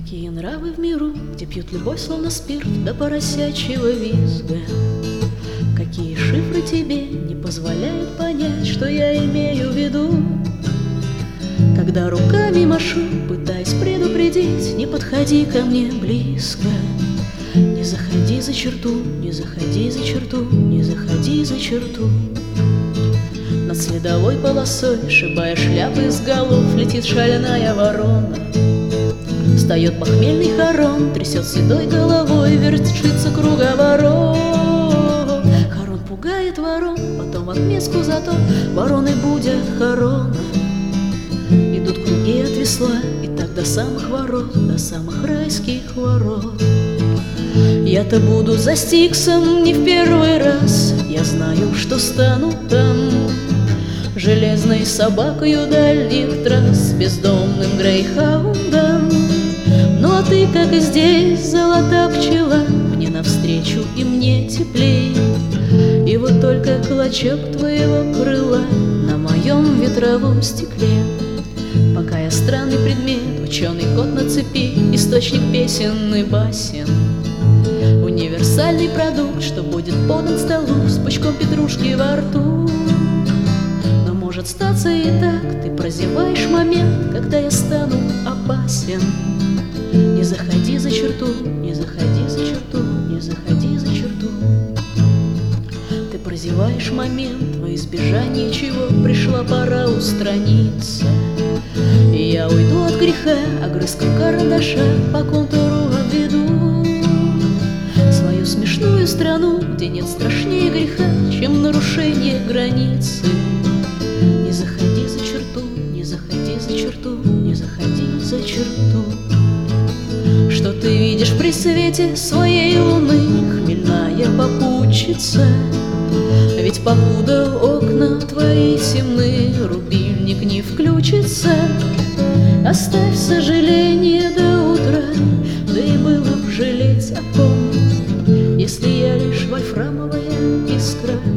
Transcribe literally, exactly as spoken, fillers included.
Какие нравы в миру, где пьют любовь, словно спирт, до поросячьего визга. Какие шифры тебе не позволяют понять, что я имею в виду. Когда руками машу, пытаясь предупредить, не подходи ко мне близко. Не заходи за черту, не заходи за черту, не заходи за черту. Над следовой полосой, шибая шляпы с голов, летит шальная ворона. Встает похмельный хорон, трясет седой головой, вертится круговорот. Хорон пугает ворон, потом в отместку за то вороны будят хорона. Идут круги от весла, и так до самых ворот, до самых райских ворот. Я-то буду за Стиксом не в первый раз, я знаю, что стану там железной собакою дальних трасс, бездомным грейхаундом. Ну а ты, как и здесь, золота пчела, мне навстречу и мне теплей. И вот только клочок твоего крыла на моем ветровом стекле. Пока я странный предмет, ученый кот на цепи, источник песен и басен, универсальный продукт, что будет подан к столу с пучком петрушки во рту. Но может статься и так, ты прозеваешь момент, когда я стану опасен. Не заходи за черту, не заходи за черту, не заходи за черту. Ты прозеваешь момент, во избежание чего пришла пора устраниться. И я уйду от греха, огрызком карандаша по контуру обведу свою смешную страну, где нет страшнее греха, чем нарушение границы. Не заходи за черту, не заходи за черту, не заходи за черту. Что ты видишь при свете своей луны, хмельная попутчица? Ведь покуда окна твои темны, рубильник не включится. Оставь сожаление до утра, да и было б жалеть о ком, если я лишь вольфрамовая искра.